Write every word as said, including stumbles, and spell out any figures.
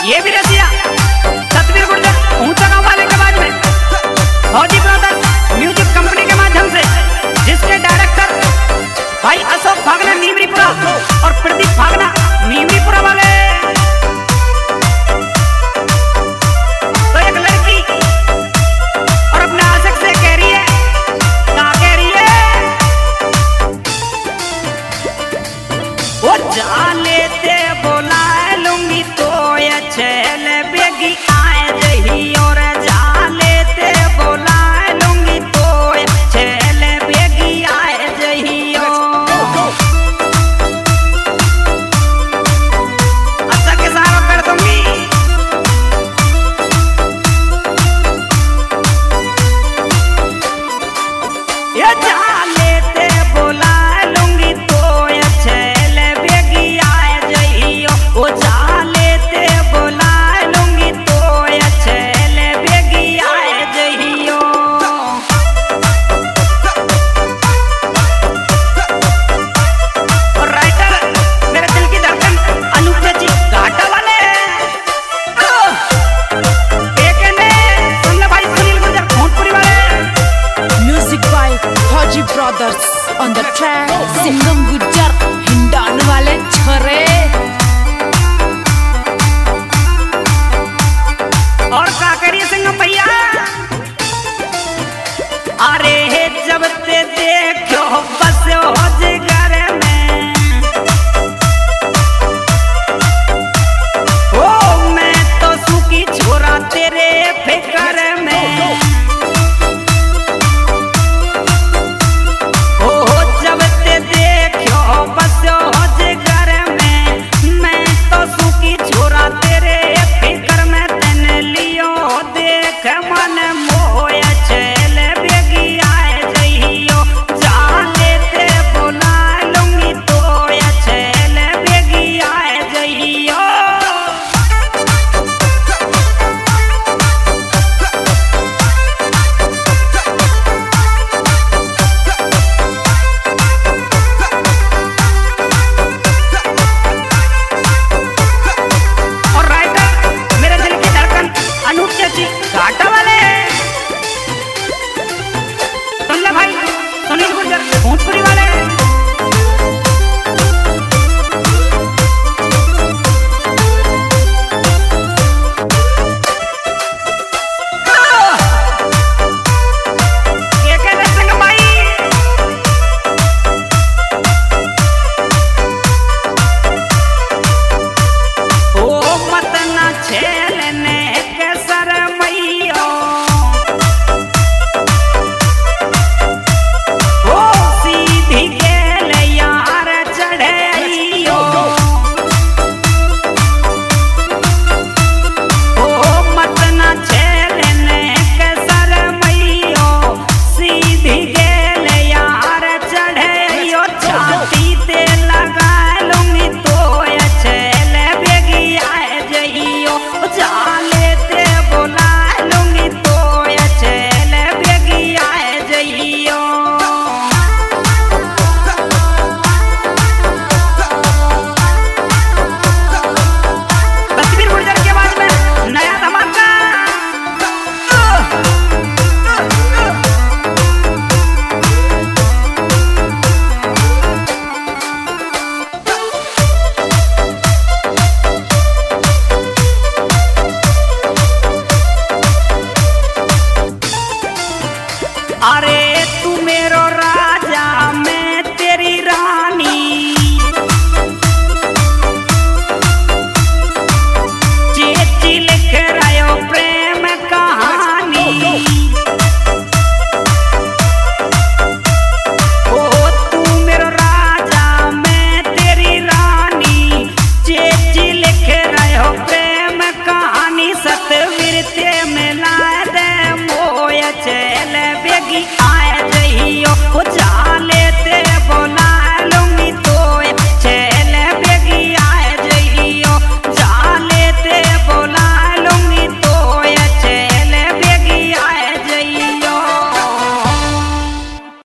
ये भी रसिया सतवीर गुर्जर ऊंचा गांव वाले के बाद में फौजी ब्रदर्स म्यूजिक कंपनी के माध्यम से जिसके डायरेक्टर भाई अशोक फागना नीमरीपुरा और प्रदीप फागना नीमरीपुरा वाले। तो एक लड़की और अपने आशिक से कह रही है, क्या कह रही है, वो जा लेते बोला लूंगी तो छेल बेगी आए रही और जा लेते बोला लूंगी तो छेल बेगी आए रही अच्छा के सारा कर दूंगी। ये जा लेते बोला लूंगी तो छेल बेगी आए रही वो जा brothers on the track Singham Gujjar हिंडान वाले छोरे और का करिए सिंगम भैया। अरे जब ते देखो बस हो घर में ओ मैं तो सूखी छोरा तेरे फिकर में में ला दे मोय चल बेगी आए जइयो।